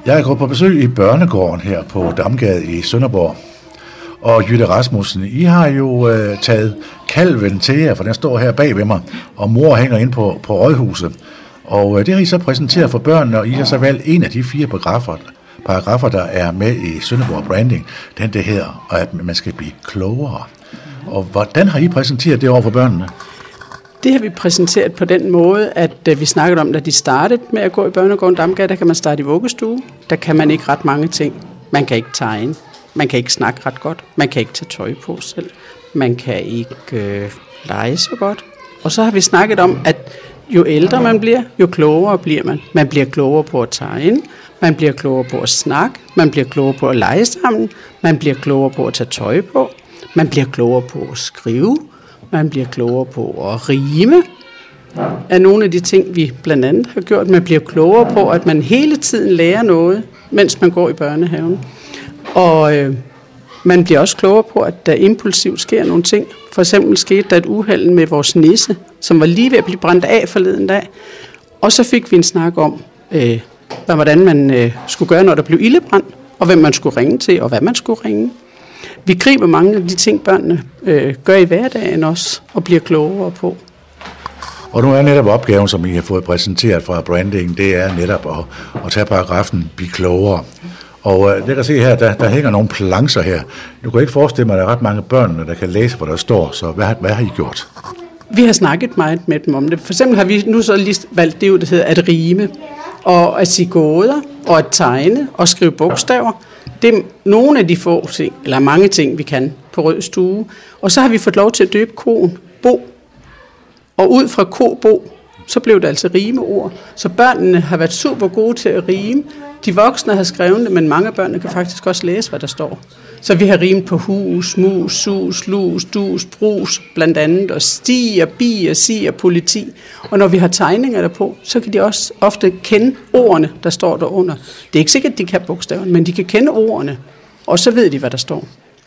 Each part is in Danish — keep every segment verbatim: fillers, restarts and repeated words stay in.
Jeg er gået på besøg i børnegården her på Damgade i Sønderborg. Og Jytte Rasmussen, I har jo øh, taget kalven til jer, for den står her bag ved mig, og mor hænger ind på, på rådhuset. Og øh, det har I så præsenteret for børnene, og I har så valgt en af de fire paragrafer, paragrafer der er med i Sønderborg Branding, den det her, at man skal blive klogere. Og hvordan har I præsenteret det over for børnene? Det har vi præsenteret på den måde, at øh, vi snakkede om, da de startede med at gå i børnegården Damgade, der kan man starte i vuggestue. Der kan man ikke ret mange ting. Man kan ikke tegne. Man kan ikke snakke ret godt. Man kan ikke tage tøj på selv. Man kan ikke øh, lege så godt. Og så har vi snakket om, at jo ældre man bliver, jo klogere bliver man. Man bliver klogere på at tegne. Man bliver klogere på at snakke. Man bliver klogere på at lege sammen. Man bliver klogere på at tage tøj på. Man bliver klogere på at skrive. Man bliver klogere på at rime. Er nogle af de ting, vi blandt andet har gjort. Man bliver klogere på, at man hele tiden lærer noget, mens man går i børnehaven. Og øh, man bliver også klogere på, at der impulsivt sker nogle ting. For eksempel skete der et uheld med vores nisse, som var lige ved at blive brændt af forleden dag. Og så fik vi en snak om, øh, hvordan man øh, skulle gøre, når der blev ildebrand, og hvem man skulle ringe til, og hvad man skulle ringe. Vi griber mange af de ting, børnene øh, gør i hverdagen også, og bliver klogere på. Og nu er netop opgaven, som I har fået præsenteret fra Branding, det er netop at, at tage paragrafen, blive klogere. Og øh, det kan se her, der, der hænger nogle plancher her. Du kan ikke forestille mig, at der er ret mange børn, der kan læse, hvad der står. Så hvad, hvad har I gjort? Vi har snakket meget med dem om det. For eksempel har vi nu så lige valgt det, der hedder at rime, og at sige gåder, og at tegne, og skrive bogstaver. Det er nogle af de få ting, eller mange ting, vi kan på Rød Stue. Og så har vi fået lov til at døbe koen Bo. Og ud fra ko Bo, så blev det altså rimeord. Så børnene har været super gode til at rime. De voksne har skrevet det, men mange af børnene kan faktisk også læse, hvad der står. Så vi har rimet på hus, mus, sus, lus, dus, brus, blandt andet, og sti, og bi, og si, og politi. Og når vi har tegninger derpå, så kan de også ofte kende ordene, der står derunder. Det er ikke sikkert, at de kan bogstaverne, men de kan kende ordene, og så ved de, hvad der står.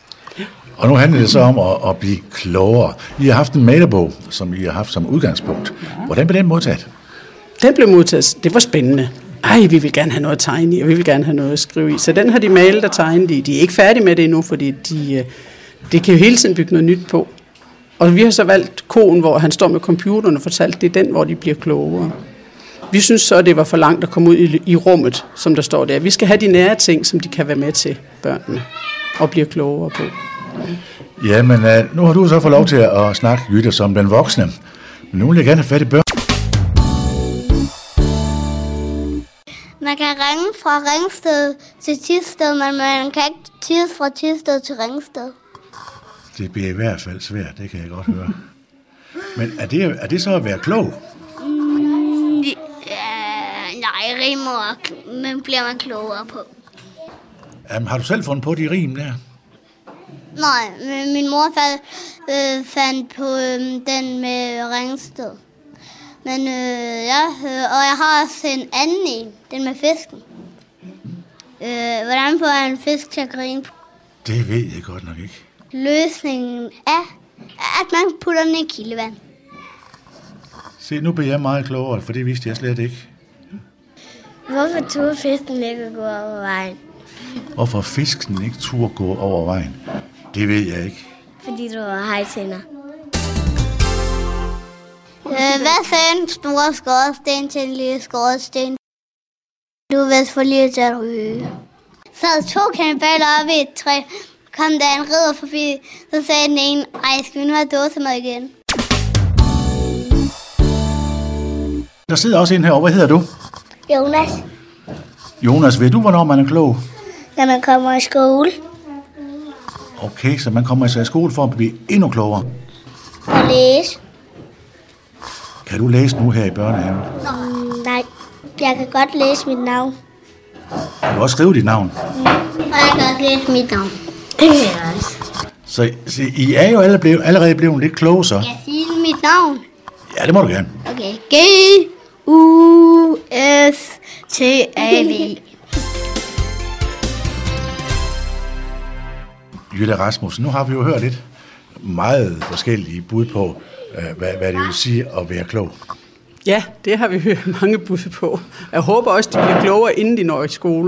Og nu handler det så om at, at blive klogere. I har haft en malerbog, som I har haft som udgangspunkt. Hvordan blev den modtaget? Den blev modtaget. Det var spændende. Ej, vi vil gerne have noget at tegne i, og vi vil gerne have noget at skrive i. Så den har de malet og tegnet i. De er ikke færdige med det endnu, fordi de, de kan jo hele tiden bygge noget nyt på. Og vi har så valgt koen, hvor han står med computeren og fortalt, det er den, hvor de bliver klogere. Vi synes så, at det var for langt at komme ud i, i rummet, som der står der. Vi skal have de nære ting, som de kan være med til, børnene, og blive klogere på. Ja, men uh, nu har du så fået lov til at snakke, Jytte, som den voksne. Men nu vil jeg gerne have fat i børn. Man kan ringe fra Ringsted til Thisted, men man kan ikke tis fra Thisted til Ringsted. Det bliver i hvert fald svært, det kan jeg godt høre. Men er det, er det så at være klog? Mm, ja, nej, rimer, men bliver man klogere på. Jamen, har du selv fundet på de rim der? Nej, men min mor fandt, øh, fandt på øh, den med Ringsted. Men øh, ja, øh, og jeg har også en anden en, den med fisken. Øh, hvordan får jeg en fisk til at grine? Det ved jeg godt nok ikke. Løsningen er, at man putter den i kildevand. Se, nu bliver jeg meget klogere, for det vidste jeg slet ikke. Hvorfor turde fisken ikke gå over vejen? Hvorfor fisken ikke turde gå over vejen? Det ved jeg ikke. Fordi du har hejtænder. Øh, hvad sagde en stor skorsten til en lille skorsten? Du er vist for lige til at ryge. Så havde to kannibaler oppe i et træ. Kom der en ridder forbi, så sagde den ene, ej, skal vi nu have dåsemad igen? Der sidder også en herovre. Hvad hedder du? Jonas. Jonas, ved du, hvornår man er klog? Når man kommer i skole. Okay, så man kommer i skole for at blive endnu klogere. Og læse. Kan du læse nu her i børnehaven? Mm, nej, jeg kan godt læse mit navn. Kan du også skrive dit navn? Mm. Og jeg kan også læse mit navn. Det kan jeg også. Så, så I er jo alle blevet, allerede blevet lidt kloge, så? Jeg siger mit navn. Ja, det må du gerne. Okay. G U S T A V. Jytte Rasmussen, nu har vi jo hørt lidt meget forskellige bud på, hvad, hvad det vil sige at være klog. Ja, det har vi hørt mange bud på. Jeg håber også, de bliver klogere, inden de når i skole.